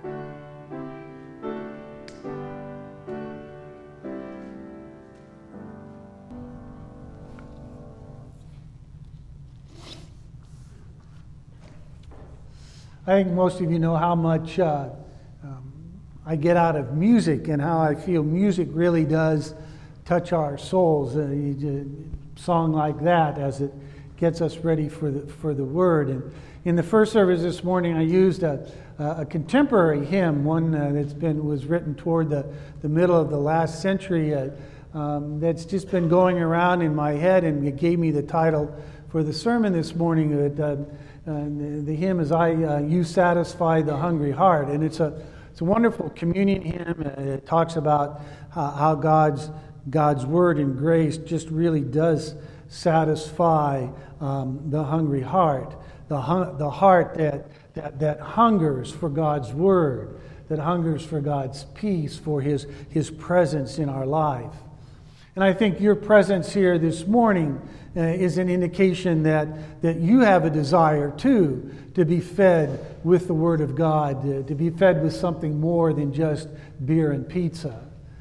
I think most of you know how much I get out of music and how I feel music really does touch our souls. A song like that as it gets us ready for the Word. And in the first service this morning, I used a contemporary hymn, one was written toward the middle of the last century. That's just been going around in my head, and it gave me the title for the sermon this morning. The hymn is You Satisfy the Hungry Heart. And it's a wonderful communion hymn. It talks about how God's word and grace just really does satisfy the hungry heart. The heart that hungers for God's word, that hungers for God's peace, for His presence in our life. And I think your presence here this morning is an indication that you have a desire, too, to be fed with the Word of God, to be fed with something more than just beer and pizza.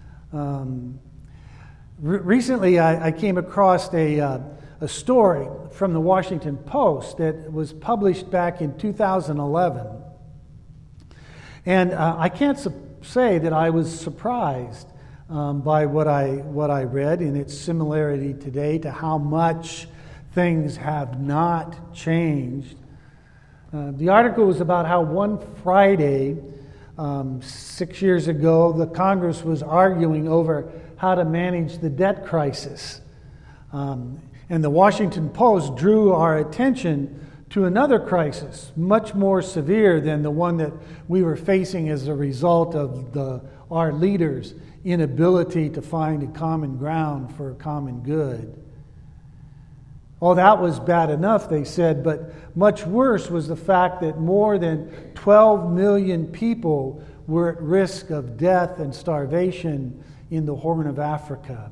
Recently, I came across a story from the Washington Post that was published back in 2011. And I can't say that I was surprised by what I read in its similarity today to how much things have not changed. The article was about how one Friday, 6 years ago, the Congress was arguing over how to manage the debt crisis. And the Washington Post drew our attention to another crisis, much more severe than the one that we were facing as a result of our leaders' inability to find a common ground for a common good. Oh, that was bad enough, they said, but much worse was the fact that more than 12 million people were at risk of death and starvation in the Horn of Africa.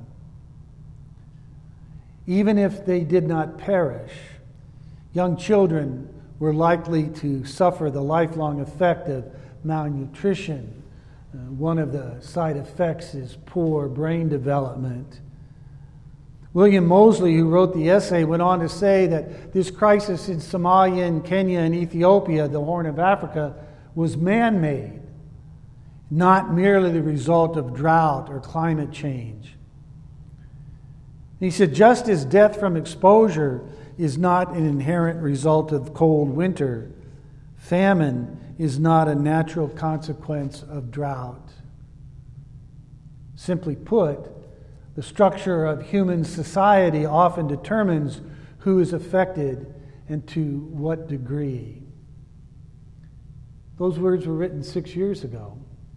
Even if they did not perish, young children were likely to suffer the lifelong effect of malnutrition. One of the side effects is poor brain development. William Mosley, who wrote the essay, went on to say that this crisis in Somalia and Kenya and Ethiopia, the Horn of Africa, was man-made, not merely the result of drought or climate change. He said, just as death from exposure is not an inherent result of cold winter, famine is not a natural consequence of drought. Simply put, the structure of human society often determines who is affected and to what degree. Those words were written 6 years ago.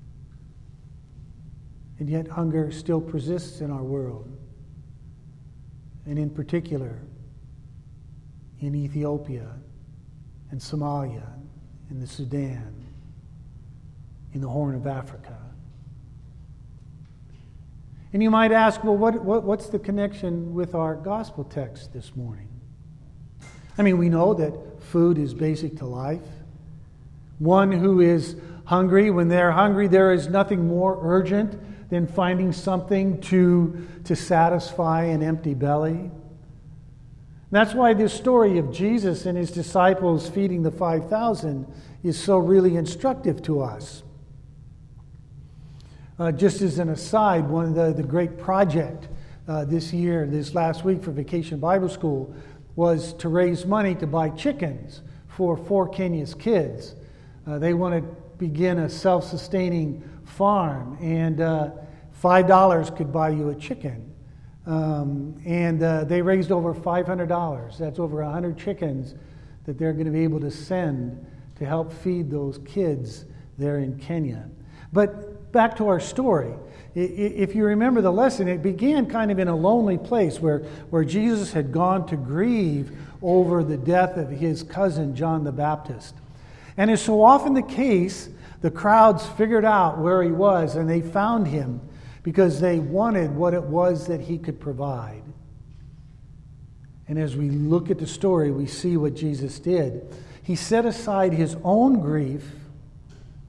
And yet hunger still persists in our world. And in particular, in Ethiopia and Somalia, in the Sudan, in the Horn of Africa. And you might ask, well, what's the connection with our gospel text this morning? I mean, we know that food is basic to life. One who is hungry, when they're hungry, there is nothing more urgent than finding something to satisfy an empty belly. That's why this story of Jesus and his disciples feeding the 5,000 is so really instructive to us. Just as an aside, one of the great project this last week for Vacation Bible School was to raise money to buy chickens for Kenya's kids. They want to begin a self-sustaining farm, and $5 could buy you a chicken. And they raised over $500. That's over 100 chickens that they're going to be able to send to help feed those kids there in Kenya. But back to our story. If you remember the lesson, it began kind of in a lonely place where Jesus had gone to grieve over the death of his cousin, John the Baptist. And as so often the case, the crowds figured out where he was, and they found him because they wanted what it was that he could provide. And as we look at the story, we see what Jesus did. He set aside his own grief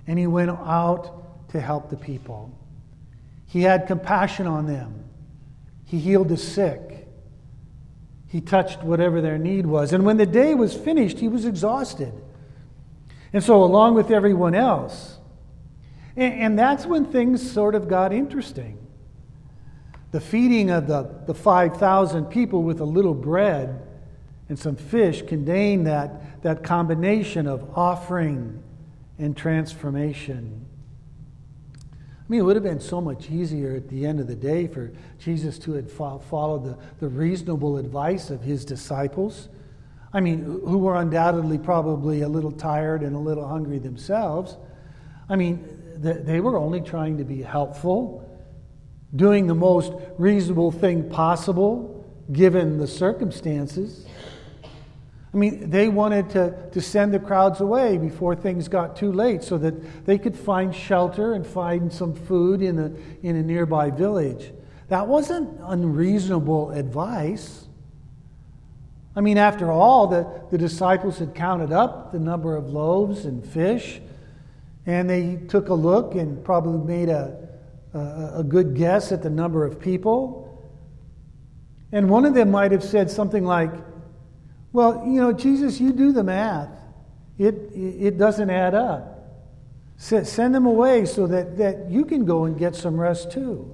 and he went out to help the people. He had compassion on them. He healed the sick. He touched whatever their need was. And when the day was finished, he was exhausted. And so along with everyone else. And that's when things sort of got interesting. The feeding of the 5,000 people with a little bread and some fish contained that combination of offering and transformation. I mean, it would have been so much easier at the end of the day for Jesus to have followed the reasonable advice of his disciples. I mean, who were undoubtedly probably a little tired and a little hungry themselves. I mean, they were only trying to be helpful, doing the most reasonable thing possible given the circumstances. I mean, they wanted to send the crowds away before things got too late so that they could find shelter and find some food in a nearby village. That wasn't unreasonable advice. I mean, after all, the disciples had counted up the number of loaves and fish, and they took a look and probably made a good guess at the number of people. And one of them might have said something like, well, Jesus, you do the math. It doesn't add up. Send them away so that you can go and get some rest too.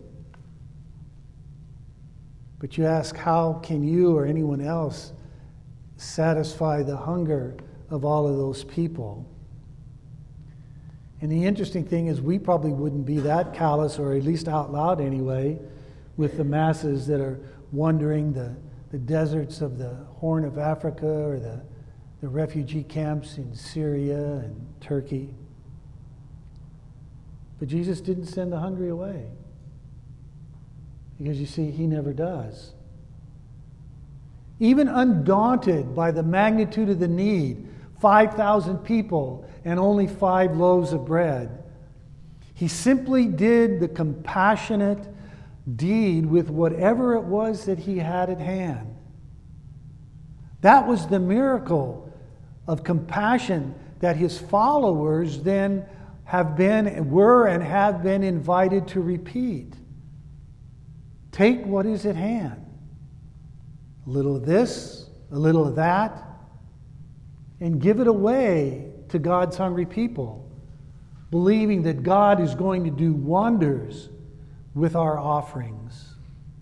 But you ask, how can you or anyone else satisfy the hunger of all of those people? And the interesting thing is we probably wouldn't be that callous, or at least out loud anyway, with the masses that are wandering the deserts of the Horn of Africa or the refugee camps in Syria and Turkey. But Jesus didn't send the hungry away. Because you see, he never does. Even undaunted by the magnitude of the need, 5,000 people and only 5 loaves of bread, he simply did the compassionate deed with whatever it was that he had at hand. That was the miracle of compassion that his followers then were and have been invited to repeat. Take what is at hand. A little of this, a little of that, and give it away to God's hungry people, believing that God is going to do wonders with our offerings.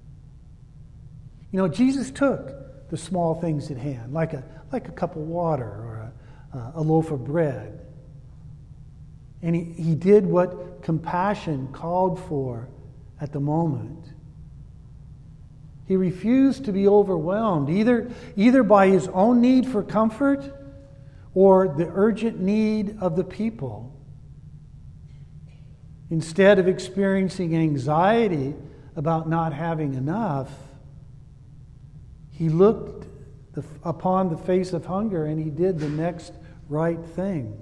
Jesus took the small things at hand, like a cup of water or a loaf of bread. And he did what compassion called for at the moment. He refused to be overwhelmed, either by his own need for comfort or the urgent need of the people. Instead of experiencing anxiety about not having enough, he looked upon the face of hunger and he did the next right thing.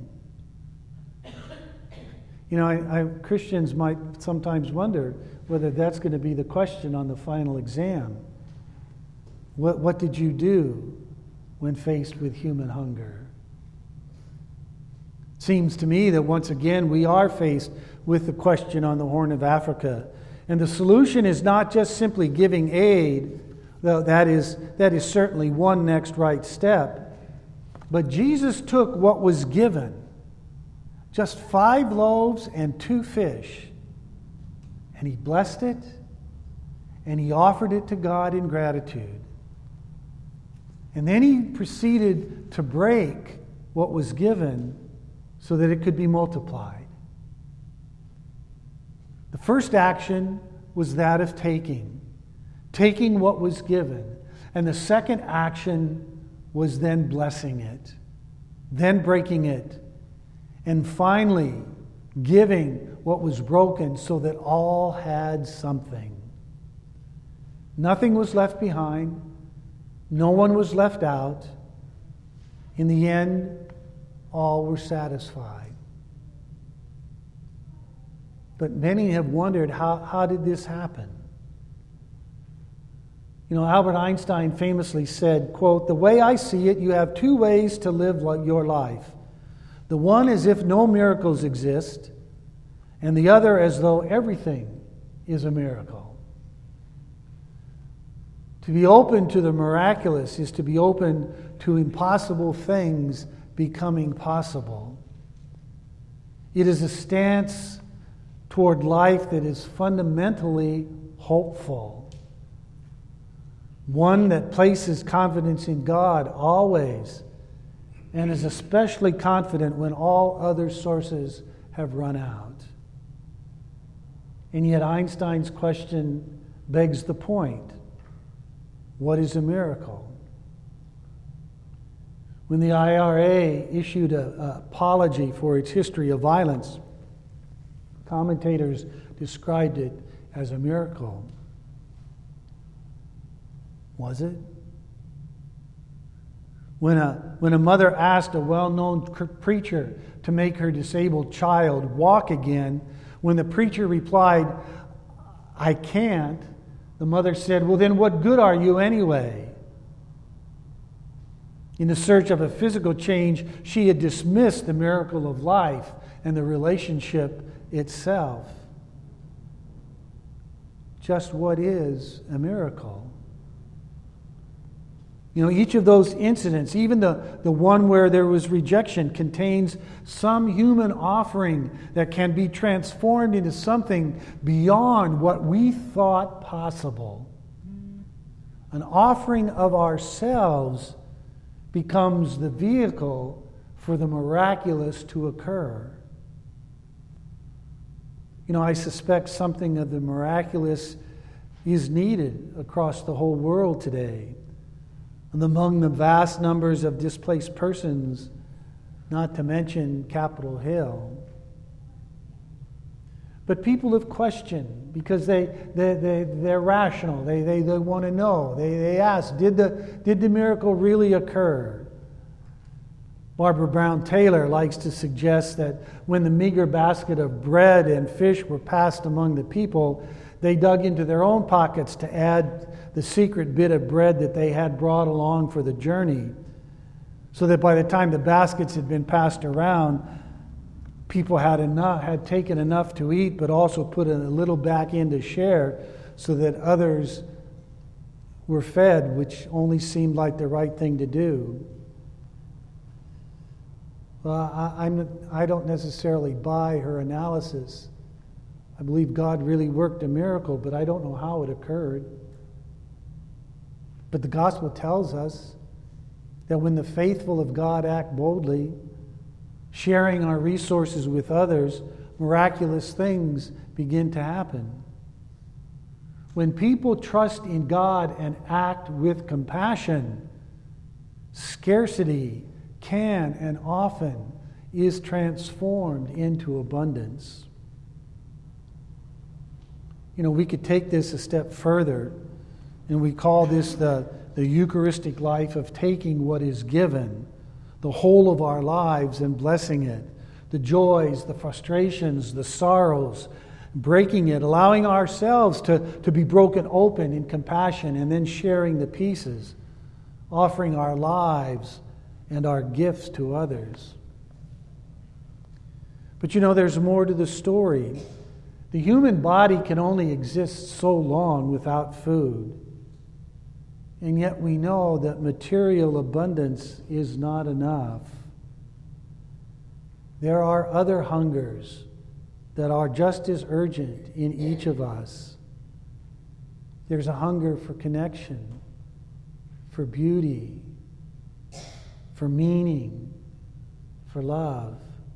Christians might sometimes wonder whether that's going to be the question on the final exam. What did you do when faced with human hunger? Seems to me that once again we are faced with the question on the Horn of Africa. And the solution is not just simply giving aid, though that is certainly one next right step. But Jesus took what was given, just 5 loaves and 2 fish, and he blessed it, and he offered it to God in gratitude. And then he proceeded to break what was given so that it could be multiplied. The first action was that of taking what was given. And the second action was then blessing it, then breaking it, and finally giving what was broken so that all had something. Nothing was left behind. No one was left out. In the end, all were satisfied. But many have wondered, how did this happen? Albert Einstein famously said, quote, "The way I see it, you have 2 ways to live your life. The one as if no miracles exist, and the other as though everything is a miracle. To be open to the miraculous is to be open to impossible things becoming possible. It is a stance toward life that is fundamentally hopeful. One that places confidence in God always, and is especially confident when all other sources have run out. And yet Einstein's question begs the point. What is a miracle? When the IRA issued an apology for its history of violence, commentators described it as a miracle. Was it? When a mother asked a well-known preacher to make her disabled child walk again, when the preacher replied, "I can't," the mother said, "Well, then what good are you anyway?" In the search of a physical change, she had dismissed the miracle of life and the relationship itself. Just what is a miracle? You know, each of those incidents, even the one where there was rejection, contains some human offering that can be transformed into something beyond what we thought possible. An offering of ourselves becomes the vehicle for the miraculous to occur. You know, I suspect something of the miraculous is needed across the whole world today. And among the vast numbers of displaced persons, not to mention Capitol Hill. But people have questioned because they're rational. They want to know. They ask, did the miracle really occur? Barbara Brown Taylor likes to suggest that when the meager basket of bread and fish were passed among the people, they dug into their own pockets to add the secret bit of bread that they had brought along for the journey, so that by the time the baskets had been passed around, people had taken enough to eat, but also put a little back in to share, so that others were fed, which only seemed like the right thing to do. Well, I don't necessarily buy her analysis. I believe God really worked a miracle, but I don't know how it occurred. But the gospel tells us that when the faithful of God act boldly, sharing our resources with others, miraculous things begin to happen. When people trust in God and act with compassion, scarcity can and often is transformed into abundance. You know, we could take this a step further, and we call this the Eucharistic life of taking what is given, the whole of our lives, and blessing it. The joys, the frustrations, the sorrows, breaking it, allowing ourselves to be broken open in compassion, and then sharing the pieces, offering our lives and our gifts to others. But you know, there's more to the story. The human body can only exist so long without food. And yet we know that material abundance is not enough. There are other hungers that are just as urgent in each of us. There's a hunger for connection, for beauty, for meaning, for love.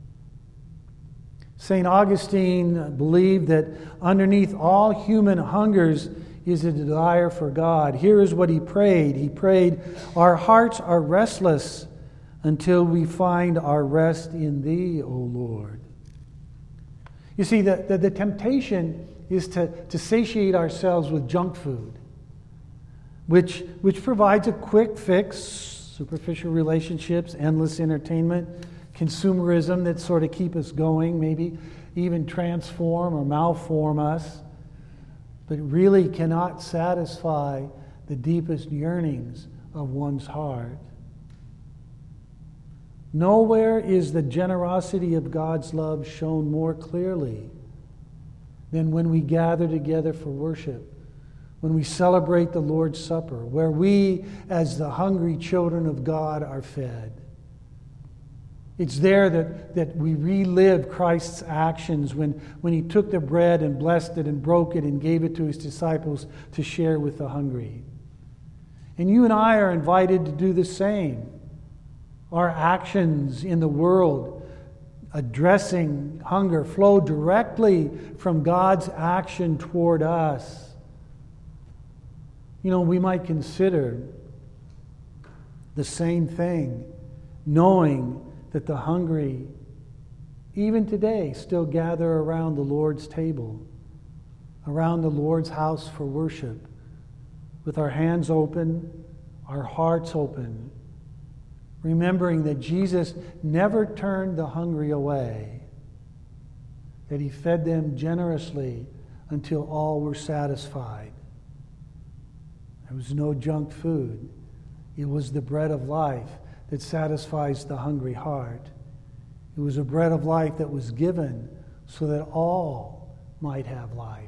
St. Augustine believed that underneath all human hungers is a desire for God. Here is what he prayed. He prayed, "Our hearts are restless until we find our rest in Thee, O Lord." You see, the temptation is to satiate ourselves with junk food, which provides a quick fix, superficial relationships, endless entertainment, consumerism that sort of keep us going, maybe even transform or malform us, but really cannot satisfy the deepest yearnings of one's heart. Nowhere is the generosity of God's love shown more clearly than when we gather together for worship, when we celebrate the Lord's Supper, where we, as the hungry children of God, are fed. It's there that we relive Christ's actions when he took the bread and blessed it and broke it and gave it to his disciples to share with the hungry. And you and I are invited to do the same. Our actions in the world addressing hunger flow directly from God's action toward us. You know, we might consider the same thing, knowing that the hungry, even today, still gather around the Lord's table, around the Lord's house for worship, with our hands open, our hearts open, remembering that Jesus never turned the hungry away, that he fed them generously until all were satisfied. There was no junk food. It was the bread of life that satisfies the hungry heart. It was a bread of life that was given so that all might have life.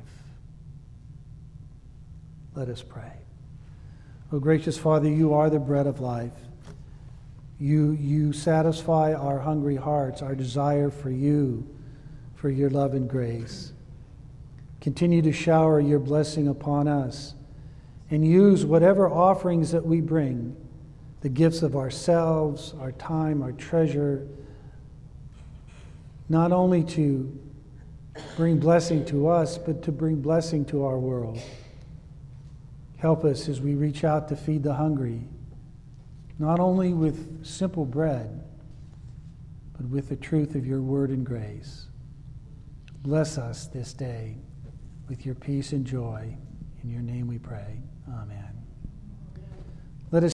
Let us pray. Oh, gracious Father, you are the bread of life. You satisfy our hungry hearts, our desire for you, for your love and grace. Continue to shower your blessing upon us and use whatever offerings that we bring, the gifts of ourselves, our time, our treasure, not only to bring blessing to us, but to bring blessing to our world. Help us as we reach out to feed the hungry, not only with simple bread, but with the truth of your word and grace. Bless us this day with your peace and joy. In your name we pray. Amen.